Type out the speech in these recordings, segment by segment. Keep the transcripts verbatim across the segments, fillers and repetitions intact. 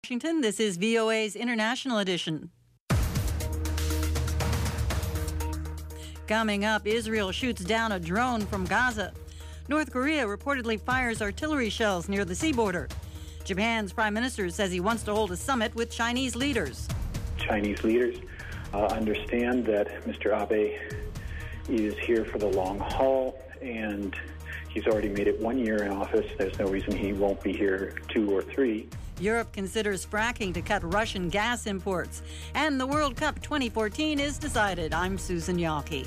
Washington, this is V O A's International Edition. Coming up, Israel shoots down a drone from Gaza. North Korea reportedly fires artillery shells near the sea border. Japan's prime minister says he wants to hold a summit with Chinese leaders. Chinese leaders uh, understand that Mister Abe is here for the long haul, and he's already made it one year in office. There's no reason he won't be here two or three. Europe considers fracking to cut Russian gas imports. And the World Cup twenty fourteen is decided. I'm Susan Yawkey.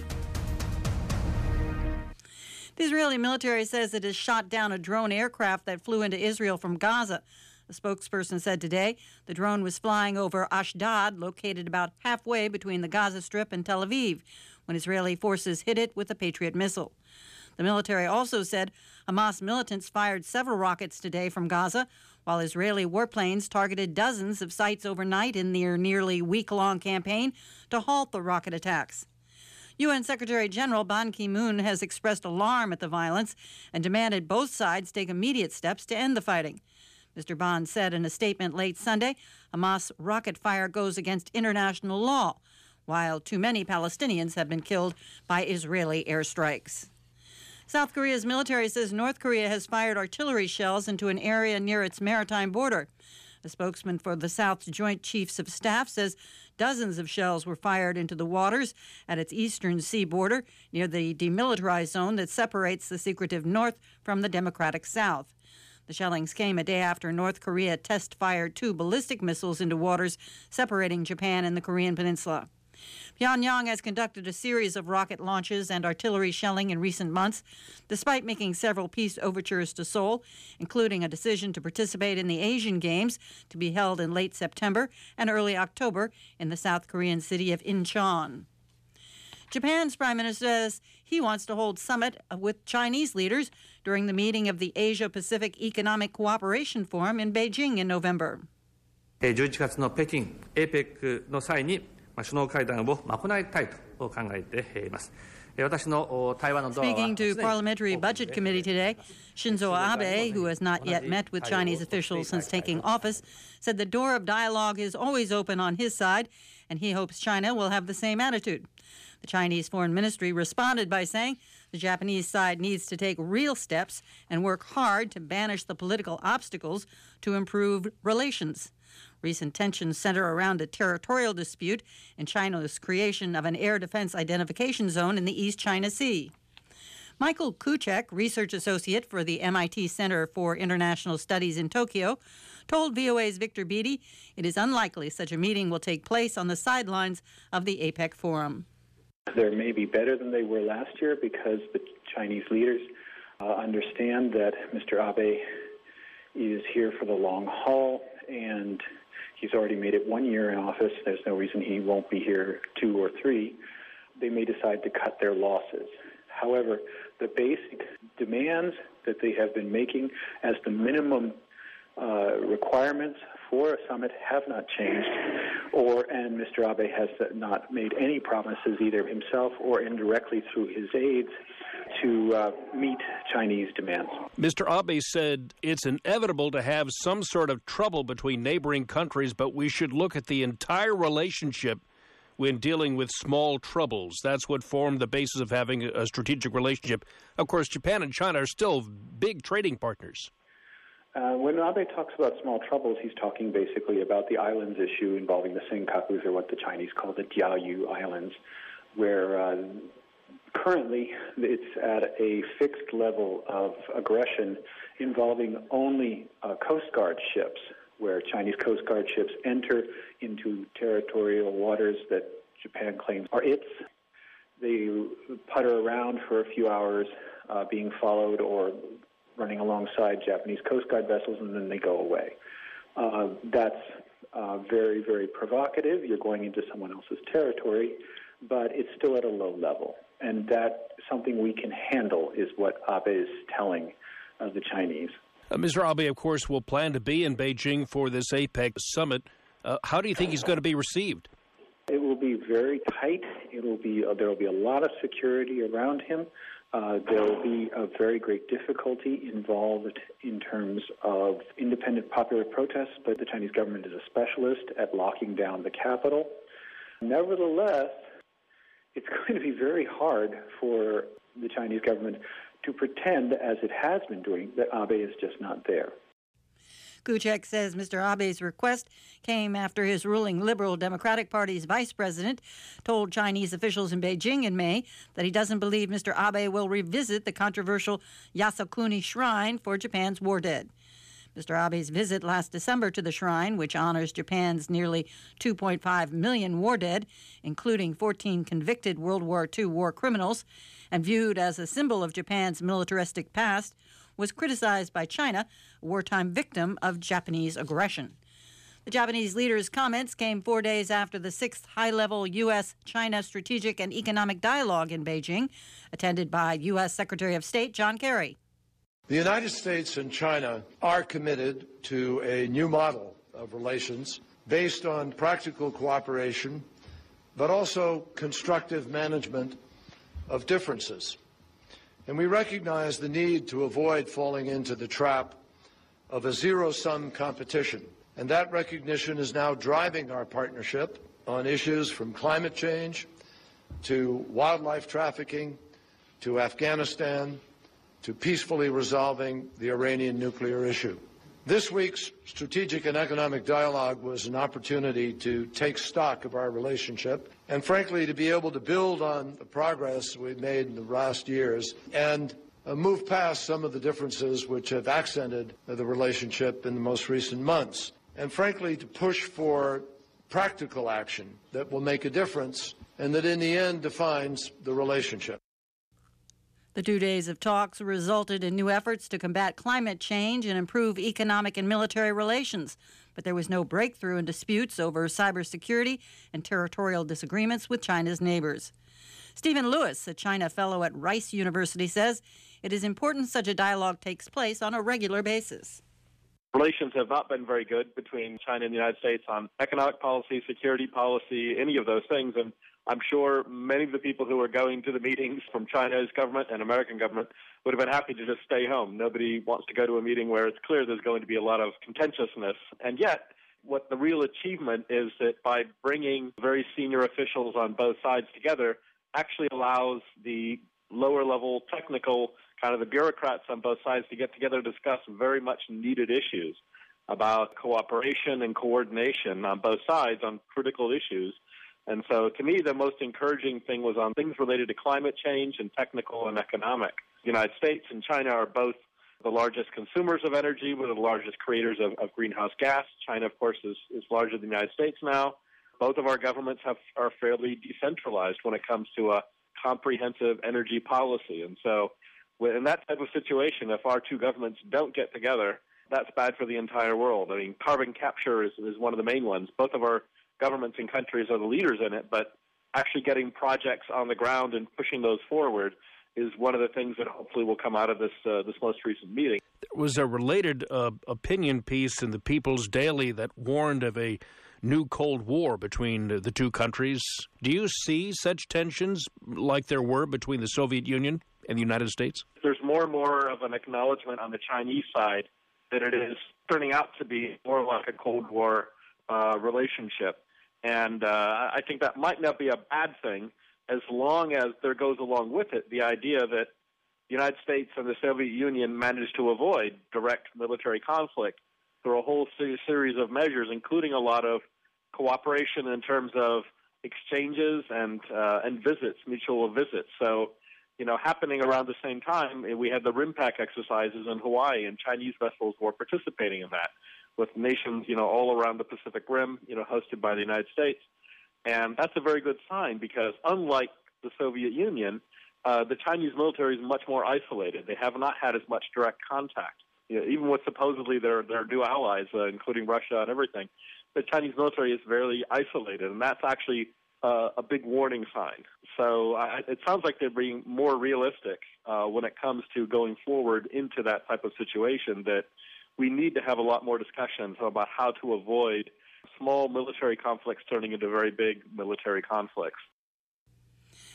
The Israeli military says it has shot down a drone aircraft that flew into Israel from Gaza. A spokesperson said today the drone was flying over Ashdod, located about halfway between the Gaza Strip and Tel Aviv, when Israeli forces hit it with a Patriot missile. The military also said Hamas militants fired several rockets today from Gaza, while Israeli warplanes targeted dozens of sites overnight in their nearly week-long campaign to halt the rocket attacks. U N Secretary General Ban Ki-moon has expressed alarm at the violence and demanded both sides take immediate steps to end the fighting. Mister Ban said in a statement late Sunday, Hamas rocket fire goes against international law, while too many Palestinians have been killed by Israeli airstrikes. South Korea's military says North Korea has fired artillery shells into an area near its maritime border. A spokesman for the South's Joint Chiefs of Staff says dozens of shells were fired into the waters at its eastern sea border near the demilitarized zone that separates the secretive North from the democratic South. The shellings came a day after North Korea test-fired two ballistic missiles into waters separating Japan and the Korean peninsula. Pyongyang has conducted a series of rocket launches and artillery shelling in recent months, despite making several peace overtures to Seoul, including a decision to participate in the Asian Games to be held in late September and early October in the South Korean city of Incheon. Japan's prime minister says he wants to hold summit with Chinese leaders during the meeting of the Asia-Pacific Economic Cooperation Forum in Beijing in November. じゅういちがつの北京 エーペック の際に首脳会談を行いたいと考えています。 Speaking to Parliamentary Budget Committee today, Shinzo Abe, who has not yet met with Chinese officials since taking office, said the door of dialogue is always open on his side, and he hopes China will have the same attitude. The Chinese Foreign Ministry responded by saying the Japanese side needs to take real steps and work hard to banish the political obstacles to improve relations. Recent tensions center around a territorial dispute and China's creation of an air defense identification zone in the East China Sea. Michael Kuchek, research associate for the M I T Center for International Studies in Tokyo, told V O A's Victor Beattie it is unlikely such a meeting will take place on the sidelines of the APEC forum. They're maybe better than they were last year because the Chinese leaders uh, understand that Mister Abe is here for the long haul, and he's already made it one year in office. There's no reason he won't be here two or three. They may decide to cut their losses. However, the basic demands that they have been making as the minimum uh, requirements for a summit have not changed, or and Mister Abe has not made any promises, either himself or indirectly through his aides, to uh, meet Chinese demands. Mister Abe said it's inevitable to have some sort of trouble between neighboring countries, but we should look at the entire relationship when dealing with small troubles. That's what formed the basis of having a strategic relationship. Of course, Japan and China are still big trading partners. Uh, when Abe talks about small troubles, he's talking basically about the islands issue involving the Senkakus, or what the Chinese call the Diaoyu Islands, where uh, currently it's at a fixed level of aggression involving only uh, Coast Guard ships, where Chinese Coast Guard ships enter into territorial waters that Japan claims are its. They putter around for a few hours, uh, being followed or running alongside Japanese Coast Guard vessels, and then they go away. Uh, that's uh, very, very provocative. You're going into someone else's territory, but it's still at a low level. And that something we can handle is what Abe is telling uh, the Chinese. Uh, Mister Abe, of course, will plan to be in Beijing for this APEC summit. Uh, how do you think he's going to be received? It will be very tight. It will be uh, there will be a lot of security around him. Uh, there will be a very great difficulty involved in terms of independent popular protests, but the Chinese government is a specialist at locking down the capital. Nevertheless, it's going to be very hard for the Chinese government to pretend, as it has been doing, that Abe is just not there. Kuchek says Mister Abe's request came after his ruling Liberal Democratic Party's vice president told Chinese officials in Beijing in May that he doesn't believe Mister Abe will revisit the controversial Yasukuni Shrine for Japan's war dead. Mister Abe's visit last December to the shrine, which honors Japan's nearly two point five million war dead, including fourteen convicted World War Two war criminals, and viewed as a symbol of Japan's militaristic past, was criticized by China, a wartime victim of Japanese aggression. The Japanese leader's comments came four days after the sixth high-level U S China strategic and economic dialogue in Beijing, attended by U S Secretary of State John Kerry. The United States and China are committed to a new model of relations based on practical cooperation, but also constructive management of differences. And we recognize the need to avoid falling into the trap of a zero-sum competition. And that recognition is now driving our partnership on issues from climate change to wildlife trafficking to Afghanistan to peacefully resolving the Iranian nuclear issue. This week's strategic and economic dialogue was an opportunity to take stock of our relationship and, frankly, to be able to build on the progress we've made in the last years and uh, move past some of the differences which have accented uh, the relationship in the most recent months, and, frankly, to push for practical action that will make a difference and that, in the end, defines the relationship. The two days of talks resulted in new efforts to combat climate change and improve economic and military relations, but there was no breakthrough in disputes over cybersecurity and territorial disagreements with China's neighbors. Stephen Lewis, a China fellow at Rice University, says it is important such a dialogue takes place on a regular basis. Relations have not been very good between China and the United States on economic policy, security policy, any of those things, and I'm sure many of the people who are going to the meetings from China's government and American government would have been happy to just stay home. Nobody wants to go to a meeting where it's clear there's going to be a lot of contentiousness. And yet, what the real achievement is that by bringing very senior officials on both sides together actually allows the lower-level technical, kind of the bureaucrats on both sides to get together to discuss very much needed issues about cooperation and coordination on both sides on critical issues. And so, to me, the most encouraging thing was on things related to climate change and technical and economic. The United States and China are both the largest consumers of energy. We're the largest creators of, of greenhouse gas. China, of course, is, is larger than the United States now. Both of our governments have, are fairly decentralized when it comes to a comprehensive energy policy. And so, in that type of situation, if our two governments don't get together, that's bad for the entire world. I mean, carbon capture is, is one of the main ones. Both of our governments and countries are the leaders in it, but actually getting projects on the ground and pushing those forward is one of the things that hopefully will come out of this uh, this most recent meeting. There was a related uh, opinion piece in the People's Daily that warned of a new Cold War between the two countries. Do you see such tensions like there were between the Soviet Union and the United States? There's more and more of an acknowledgement on the Chinese side that it is turning out to be more like a Cold War uh, relationship. And uh, I think that might not be a bad thing as long as there goes along with it the idea that the United States and the Soviet Union managed to avoid direct military conflict through a whole series of measures, including a lot of cooperation in terms of exchanges and uh, and visits, mutual visits. So, you know, happening around the same time, we had the RIMPAC exercises in Hawaii, and Chinese vessels were participating in that, with nations, you know, all around the Pacific Rim, you know, hosted by the United States. And that's a very good sign because unlike the Soviet Union, uh, the Chinese military is much more isolated. They have not had as much direct contact. You know, even with supposedly their, their new allies, uh, including Russia and everything, the Chinese military is very isolated, and that's actually uh, a big warning sign. So uh, it sounds like they're being more realistic uh, when it comes to going forward into that type of situation, that we need to have a lot more discussions about how to avoid small military conflicts turning into very big military conflicts.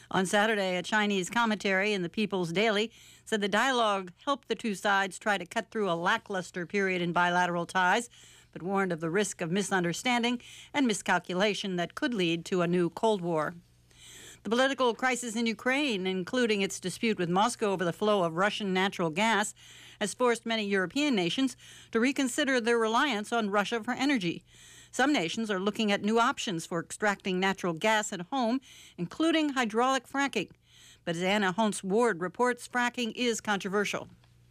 On Saturday, a Chinese commentary in the People's Daily said the dialogue helped the two sides try to cut through a lackluster period in bilateral ties, but warned of the risk of misunderstanding and miscalculation that could lead to a new Cold War. The political crisis in Ukraine, including its dispute with Moscow over the flow of Russian natural gas, has forced many European nations to reconsider their reliance on Russia for energy. Some nations are looking at new options for extracting natural gas at home, including hydraulic fracking. But as Anna Hunts-Ward reports, fracking is controversial.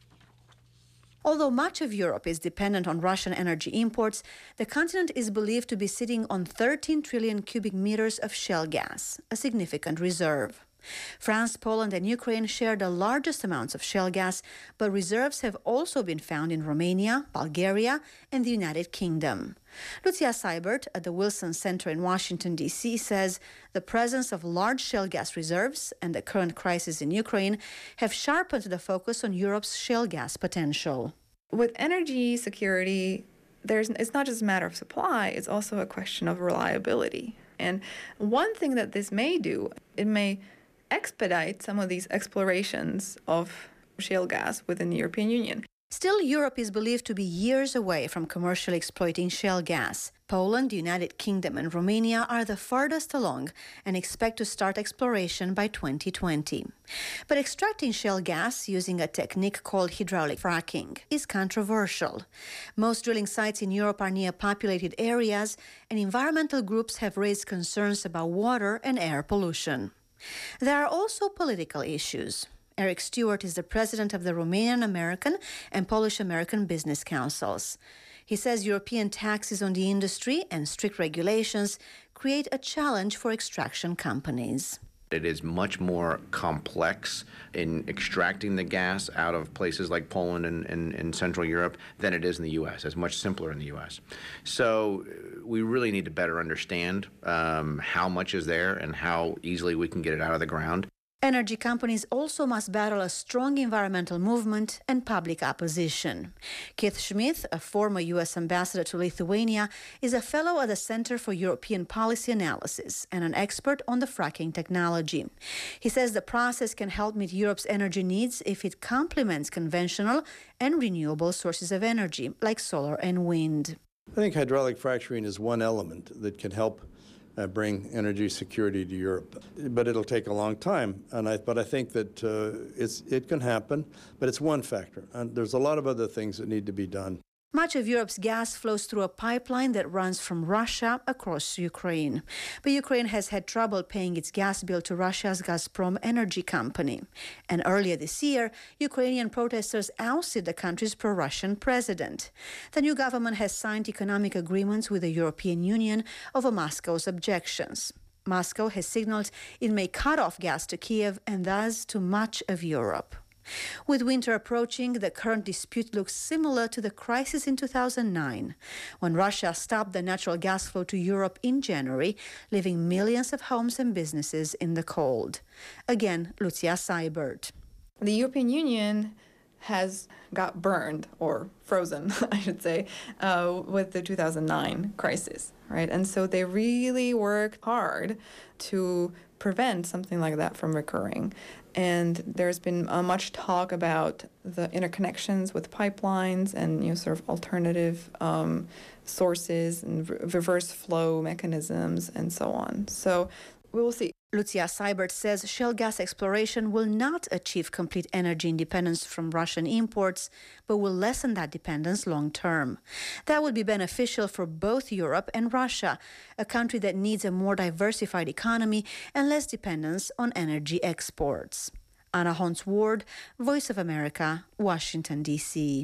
Although much of Europe is dependent on Russian energy imports, the continent is believed to be sitting on thirteen trillion cubic meters of shale gas, a significant reserve. France, Poland, and Ukraine share the largest amounts of shale gas, but reserves have also been found in Romania, Bulgaria, and the United Kingdom. Lucia Seibert at the Wilson Center in Washington, D C says the presence of large shale gas reserves and the current crisis in Ukraine have sharpened the focus on Europe's shale gas potential. With energy security, there's it's not just a matter of supply, it's also a question of reliability. And one thing that this may do, it may expedite some of these explorations of shale gas within the European Union. Still, Europe is believed to be years away from commercially exploiting shale gas. Poland, the United Kingdom, and Romania are the farthest along and expect to start exploration by twenty twenty. But extracting shale gas using a technique called hydraulic fracking is controversial. Most drilling sites in Europe are near populated areas, and environmental groups have raised concerns about water and air pollution. There are also political issues. Eric Stewart is the president of the Romanian American and Polish American Business Councils. He says European taxes on the industry and strict regulations create a challenge for extraction companies. It is much more complex in extracting the gas out of places like Poland and, and, and Central Europe than it is in the U S. It's much simpler in the U S. So we really need to better understand um, how much is there and how easily we can get it out of the ground. Energy companies also must battle a strong environmental movement and public opposition. Keith Schmidt, a former U S ambassador to Lithuania, is a fellow at the Center for European Policy Analysis and an expert on the fracking technology. He says the process can help meet Europe's energy needs if it complements conventional and renewable sources of energy, like solar and wind. I think hydraulic fracturing is one element that can help Uh, bring energy security to Europe. But it'll take a long time, and I, but I think that uh, it's, it can happen, but it's one factor. And there's a lot of other things that need to be done. Much of Europe's gas flows through a pipeline that runs from Russia across Ukraine. But Ukraine has had trouble paying its gas bill to Russia's Gazprom energy company. And earlier this year, Ukrainian protesters ousted the country's pro-Russian president. The new government has signed economic agreements with the European Union over Moscow's objections. Moscow has signaled it may cut off gas to Kiev and thus to much of Europe. With winter approaching, the current dispute looks similar to the crisis in two thousand nine, when Russia stopped the natural gas flow to Europe in January, leaving millions of homes and businesses in the cold. Again, Lucia Seibert. The European Union has got burned, or frozen, I should say, uh, with the two thousand nine crisis, right? And so they really worked hard to prevent something like that from recurring. And there's been uh, much talk about the interconnections with pipelines and, you know, sort of alternative um, sources and re- reverse flow mechanisms and so on. So we will see. Lucia Seibert says shale gas exploration will not achieve complete energy independence from Russian imports, but will lessen that dependence long term. That would be beneficial for both Europe and Russia, a country that needs a more diversified economy and less dependence on energy exports. Anna Hunts-Ward, Voice of America, Washington, D C.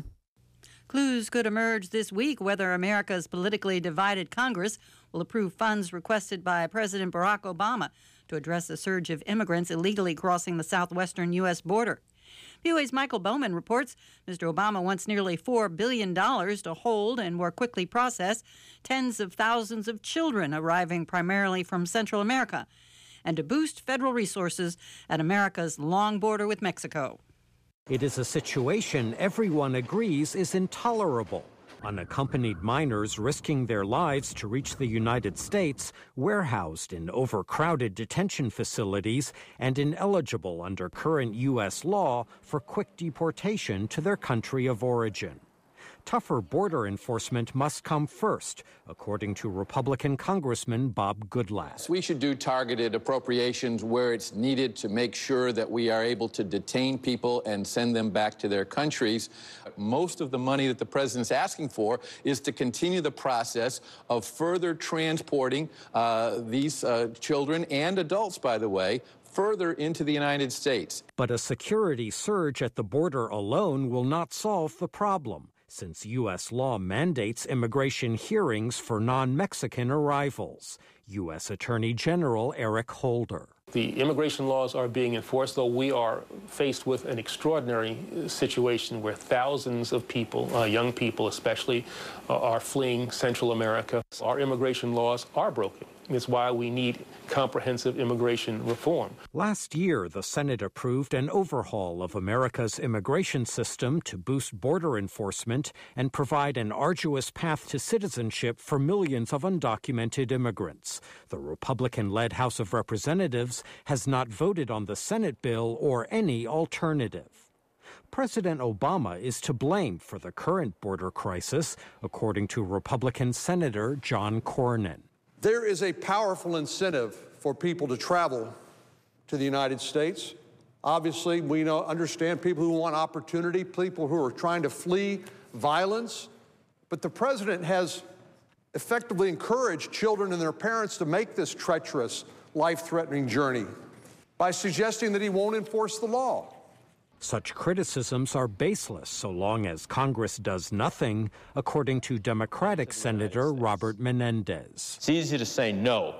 Clues could emerge this week whether America's politically divided Congress will approve funds requested by President Barack Obama to address a surge of immigrants illegally crossing the southwestern U S border. V O A's Michael Bowman reports Mister Obama wants nearly four billion dollars to hold and more quickly process tens of thousands of children arriving primarily from Central America, and to boost federal resources at America's long border with Mexico. It is a situation everyone agrees is intolerable. Unaccompanied minors risking their lives to reach the United States, warehoused in overcrowded detention facilities and ineligible under current U S law for quick deportation to their country of origin. Tougher border enforcement must come first, according to Republican Congressman Bob Goodlatte. We should do targeted appropriations where it's needed to make sure that we are able to detain people and send them back to their countries. Most of the money that the president's asking for is to continue the process of further transporting uh, these uh, children and adults, by the way, further into the United States. But a security surge at the border alone will not solve the problem, since U S law mandates immigration hearings for non-Mexican arrivals. U S Attorney General Eric Holder. The immigration laws are being enforced, though we are faced with an extraordinary situation where thousands of people, uh, young people especially, uh, are fleeing Central America. Our immigration laws are broken. It's why we need comprehensive immigration reform. Last year, the Senate approved an overhaul of America's immigration system to boost border enforcement and provide an arduous path to citizenship for millions of undocumented immigrants. The Republican-led House of Representatives has not voted on the Senate bill or any alternative. President Obama is to blame for the current border crisis, according to Republican Senator John Cornyn. There is a powerful incentive for people to travel to the United States. Obviously, we know, understand people who want opportunity, people who are trying to flee violence. But the president has effectively encouraged children and their parents to make this treacherous, life-threatening journey by suggesting that he won't enforce the law. Such criticisms are baseless so long as Congress does nothing, according to Democratic Senator Robert Menendez. It's easy to say no.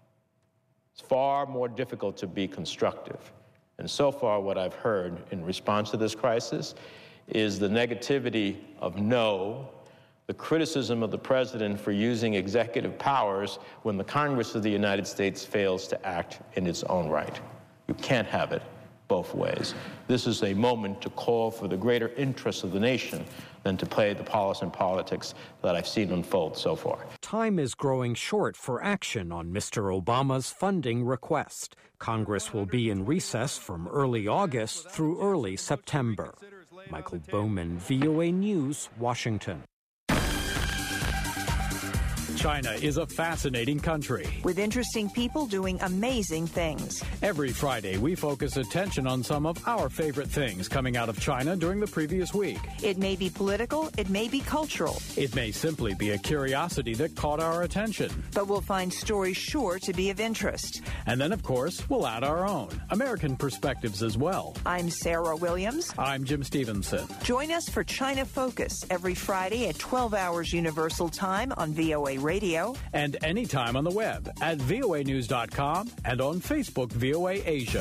It's far more difficult to be constructive. And so far, what I've heard in response to this crisis is the negativity of no, the criticism of the president for using executive powers when the Congress of the United States fails to act in its own right. You can't have it both ways. This is a moment to call for the greater interests of the nation than to play the partisan politics that I've seen unfold so far. Time is growing short for action on Mister Obama's funding request. Congress will be in recess from early August through early September. Michael Bowman, V O A News, Washington. China is a fascinating country with interesting people doing amazing things. Every Friday, we focus attention on some of our favorite things coming out of China during the previous week. It may be political, it may be cultural. It may simply be a curiosity that caught our attention. But we'll find stories sure to be of interest. And then, of course, we'll add our own American perspectives as well. I'm Sarah Williams. I'm Jim Stevenson. Join us for China Focus every Friday at twelve hours Universal Time on V O A Radio. And anytime on the web at V O A news dot com and on Facebook V O A Asia.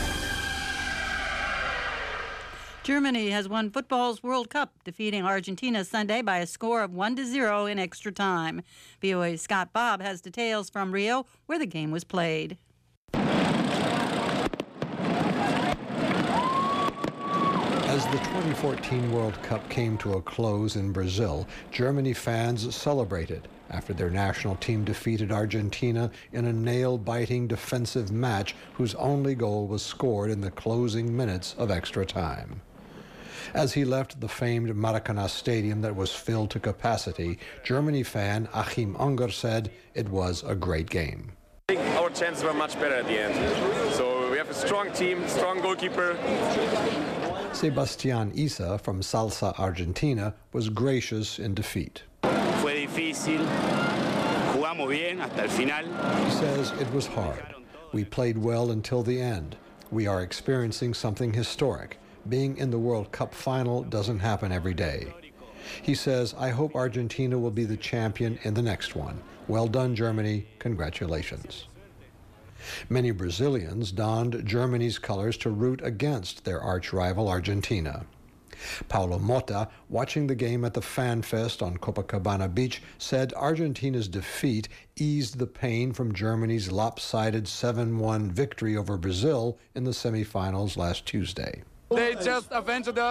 Germany has won football's World Cup, defeating Argentina Sunday by a score of one to zero in extra time. V O A's Scott Bobb has details from Rio, where the game was played. As the twenty fourteen World Cup came to a close in Brazil, Germany fans celebrated after their national team defeated Argentina in a nail-biting defensive match whose only goal was scored in the closing minutes of extra time. As he left the famed Maracanã Stadium that was filled to capacity, Germany fan Achim Unger said it was a great game. I think our chances were much better at the end. So we have a strong team, strong goalkeeper. Sebastián Isa from Salsa, Argentina, was gracious in defeat. Fue difícil. Jugamos bien hasta el final. He says it was hard. We played well until the end. We are experiencing something historic. Being in the World Cup final doesn't happen every day. He says, I hope Argentina will be the champion in the next one. Well done, Germany. Congratulations. Many Brazilians donned Germany's colors to root against their arch-rival Argentina. Paulo Mota, watching the game at the Fan Fest on Copacabana Beach, said Argentina's defeat eased the pain from Germany's lopsided seven one victory over Brazil in the semifinals last Tuesday. They just avenged us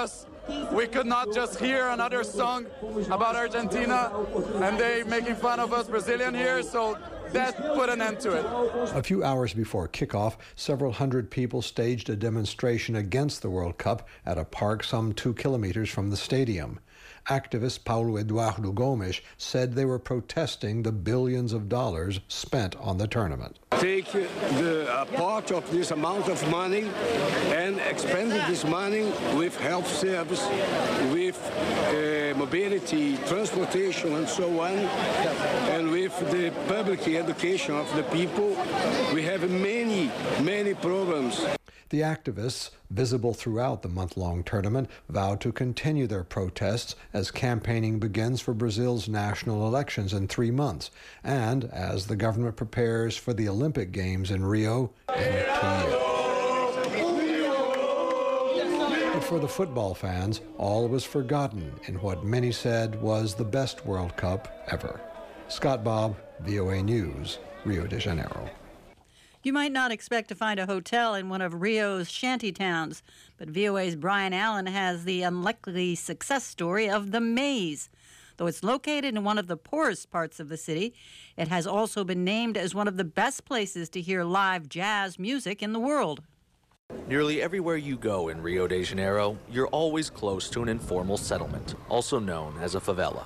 we could not just hear another song about Argentina and they making fun of us Brazilian here, so that put an end to it. A few hours before kickoff, several hundred people staged a demonstration against the World Cup at a park some two kilometers from the stadium. Activist Paulo Eduardo Gomes said they were protesting the billions of dollars spent on the tournament. Take the uh, part of this amount of money and expand this money with health service, with uh, mobility, transportation, and so on, and with the public education of the people. We have many, many programs. The activists, visible throughout the month-long tournament, vowed to continue their protests as campaigning begins for Brazil's national elections in three months, and as the government prepares for the Olympic Games in Rio in two years. But for the football fans, all was forgotten in what many said was the best World Cup ever. Scott Bobb, V O A News, Rio de Janeiro. You might not expect to find a hotel in one of Rio's shanty towns, but V O A's Brian Allen has the unlikely success story of the Maze. Though it's located in one of the poorest parts of the city, it has also been named as one of the best places to hear live jazz music in the world. Nearly everywhere you go in Rio de Janeiro, you're always close to an informal settlement, also known as a favela.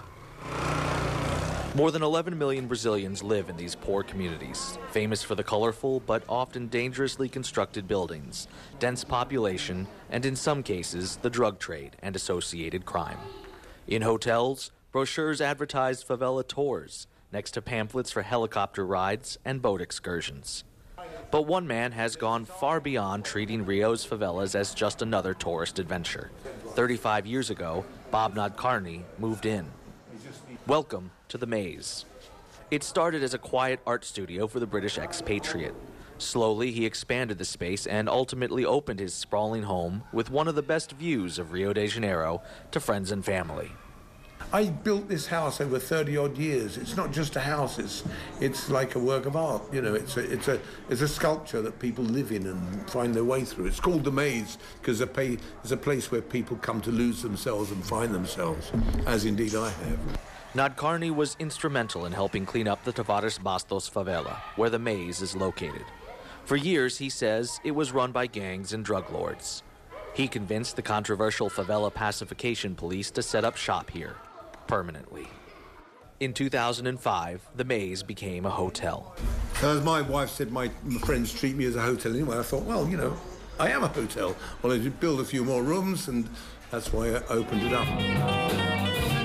More than eleven million Brazilians live in these poor communities, famous for the colorful but often dangerously constructed buildings, dense population, and in some cases, the drug trade and associated crime. In hotels, brochures advertise favela tours, next to pamphlets for helicopter rides and boat excursions. But one man has gone far beyond treating Rio's favelas as just another tourist adventure. thirty-five years ago, Bob Nadkarni moved in. Welcome to the Maze. It started as a quiet art studio for the British expatriate. Slowly, he expanded the space and ultimately opened his sprawling home with one of the best views of Rio de Janeiro to friends and family. I built this house over thirty odd years. It's not just a house, it's it's like a work of art. You know, it's a it's a it's a sculpture that people live in and find their way through. It's called the Maze because it's a place where people come to lose themselves and find themselves, as indeed I have. Nadkarni was instrumental in helping clean up the Tavares Bastos favela, where the Maze is located. For years, he says, it was run by gangs and drug lords. He convinced the controversial favela pacification police to set up shop here, permanently. In two thousand five, the Maze became a hotel. As my wife said, my friends treat me as a hotel anyway. I thought, well, you know, I am a hotel. Well, I did build a few more rooms, and that's why I opened it up.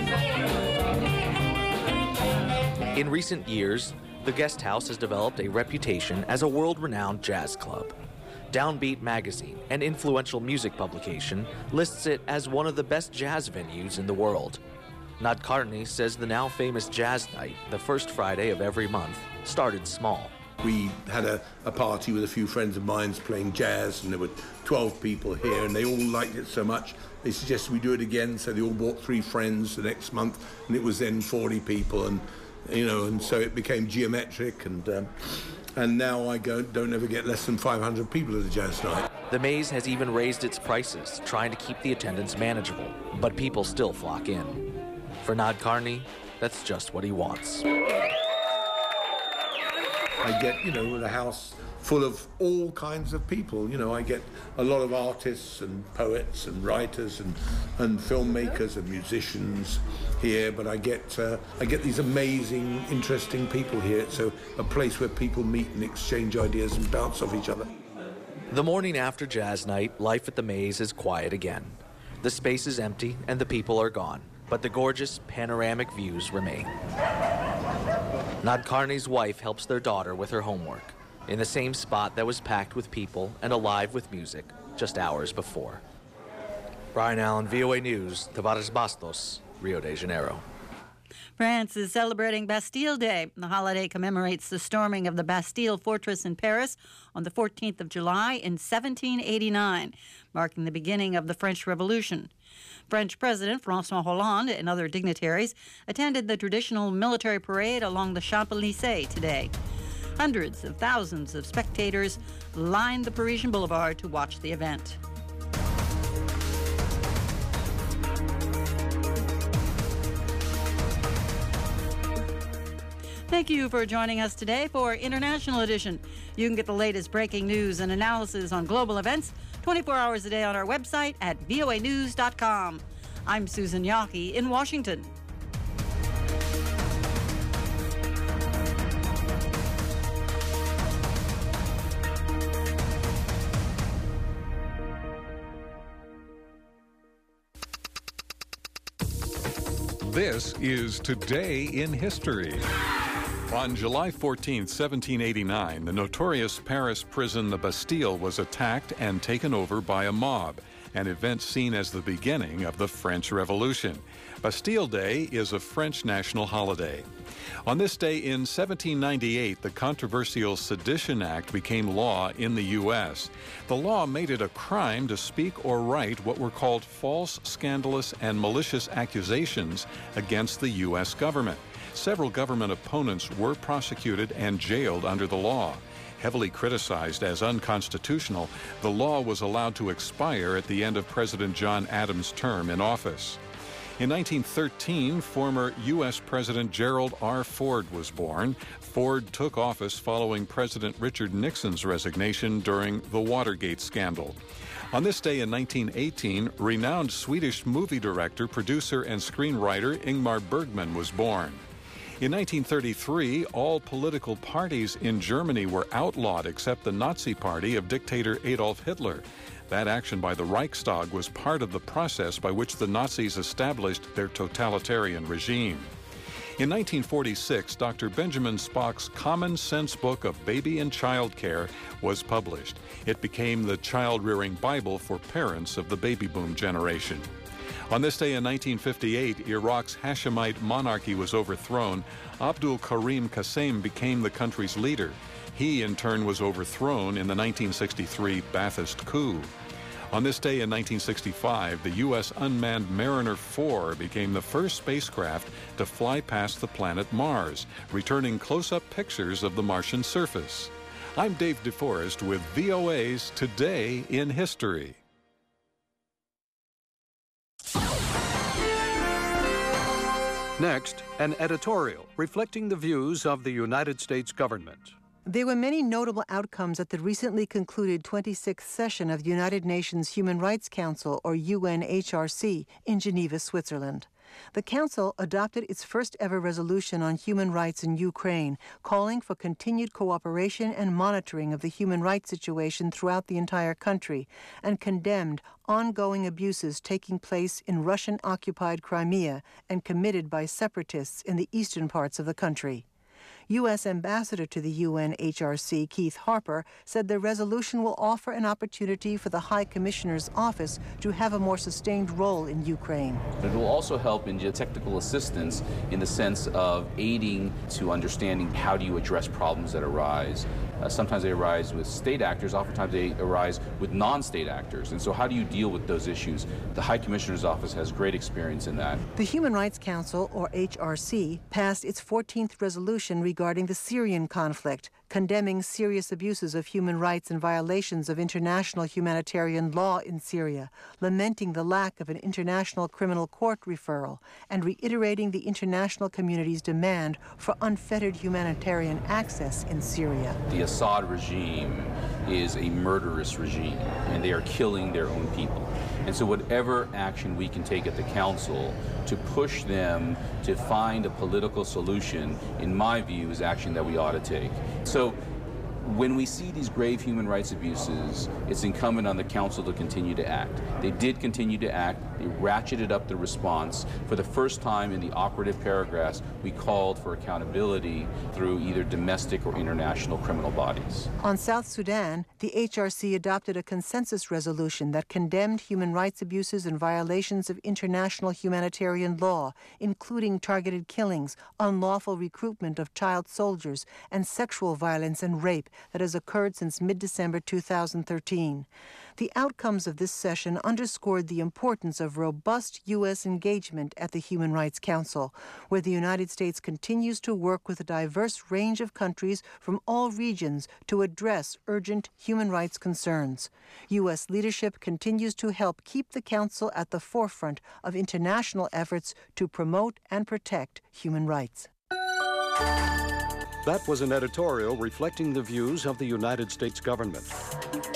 In recent years, the guest house has developed a reputation as a world-renowned jazz club. Downbeat magazine, an influential music publication, lists it as one of the best jazz venues in the world. Nadkarni says the now famous Jazz Night, the first Friday of every month, started small. We had a, a party with a few friends of mine playing jazz, and there were twelve people here, and they all liked it so much they suggested we do it again, so they all brought three friends the next month, and it was then forty people, and you know, and so it became geometric, and um, and now I go, don't ever get less than five hundred people at a jazz night. The Maze has even raised its prices, trying to keep the attendance manageable, but people still flock in. For Nadkarni, that's just what he wants. I get, you know, a house full of all kinds of people. You know, I get a lot of artists and poets and writers and, and filmmakers and musicians here, but I get uh, I get these amazing, interesting people here. It's a, a place where people meet and exchange ideas and bounce off each other. The morning after Jazz Night, life at the Maze is quiet again. The space is empty and the people are gone, but the gorgeous panoramic views remain. Nadkarni's wife helps their daughter with her homework in the same spot that was packed with people and alive with music just hours before. Brian Allen, V O A News, Tavares Bastos, Rio de Janeiro. France is celebrating Bastille Day. The holiday commemorates the storming of the Bastille fortress in Paris on the fourteenth of July in seventeen eighty-nine, marking the beginning of the French Revolution. French President François Hollande and other dignitaries attended the traditional military parade along the Champs-Élysées today. Hundreds of thousands of spectators lined the Parisian boulevard to watch the event. Thank you for joining us today for International Edition. You can get the latest breaking news and analysis on global events twenty-four hours a day on our website at V O A news dot com. I'm Susan Yaki in Washington. This is Today in History. On July fourteenth, seventeen eighty-nine, the notorious Paris prison, the Bastille, was attacked and taken over by a mob, an event seen as the beginning of the French Revolution. Bastille Day is a French national holiday. On this day in seventeen ninety-eight, the controversial Sedition Act became law in the U S. The law made it a crime to speak or write what were called false, scandalous, and malicious accusations against the U S government. Several government opponents were prosecuted and jailed under the law. Heavily criticized as unconstitutional, the law was allowed to expire at the end of President John Adams' term in office. In nineteen thirteen, former U S President Gerald R. Ford was born. Ford took office following President Richard Nixon's resignation during the Watergate scandal. On this day in nineteen eighteen, renowned Swedish movie director, producer, and screenwriter Ingmar Bergman was born. In nineteen thirty-three, all political parties in Germany were outlawed except the Nazi Party of dictator Adolf Hitler. That action by the Reichstag was part of the process by which the Nazis established their totalitarian regime. In nineteen forty-six, Doctor Benjamin Spock's Common Sense Book of Baby and Child Care was published. It became the child-rearing Bible for parents of the baby boom generation. On this day in nineteen fifty-eight, Iraq's Hashemite monarchy was overthrown. Abdul Karim Qasem became the country's leader. He, in turn, was overthrown in the nineteen sixty-three Ba'athist coup. On this day in nineteen sixty-five, the U S unmanned Mariner four became the first spacecraft to fly past the planet Mars, returning close-up pictures of the Martian surface. I'm Dave DeForest with V O A's Today in History. Next, an editorial reflecting the views of the United States government. There were many notable outcomes at the recently concluded twenty-sixth session of the United Nations Human Rights Council, or U N H R C, in Geneva, Switzerland. The Council adopted its first-ever resolution on human rights in Ukraine, calling for continued cooperation and monitoring of the human rights situation throughout the entire country, and condemned ongoing abuses taking place in Russian-occupied Crimea and committed by separatists in the eastern parts of the country. U S Ambassador to the U N H R C, Keith Harper, said the resolution will offer an opportunity for the High Commissioner's office to have a more sustained role in Ukraine. It will also help in technical assistance in the sense of aiding to understanding how do you address problems that arise. Uh, sometimes they arise with state actors, oftentimes they arise with non-state actors. And so how do you deal with those issues? The High Commissioner's office has great experience in that. The Human Rights Council, or H R C, passed its fourteenth resolution regarding the Syrian conflict, condemning serious abuses of human rights and violations of international humanitarian law in Syria, lamenting the lack of an international criminal court referral, and reiterating the international community's demand for unfettered humanitarian access in Syria. The Assad regime is a murderous regime, and they are killing their own people. And so whatever action we can take at the Council to push them to find a political solution, in my view, is action that we ought to take. So when we see these grave human rights abuses, it's incumbent on the Council to continue to act. They did continue to act. They ratcheted up the response. For the first time in the operative paragraphs, we called for accountability through either domestic or international criminal bodies. On South Sudan, the H R C adopted a consensus resolution that condemned human rights abuses and violations of international humanitarian law, including targeted killings, unlawful recruitment of child soldiers, and sexual violence and rape that has occurred since mid-December two thousand thirteen. The outcomes of this session underscored the importance of robust U S engagement at the Human Rights Council, where the United States continues to work with a diverse range of countries from all regions to address urgent human rights concerns. U S leadership continues to help keep the Council at the forefront of international efforts to promote and protect human rights. That was an editorial reflecting the views of the United States government.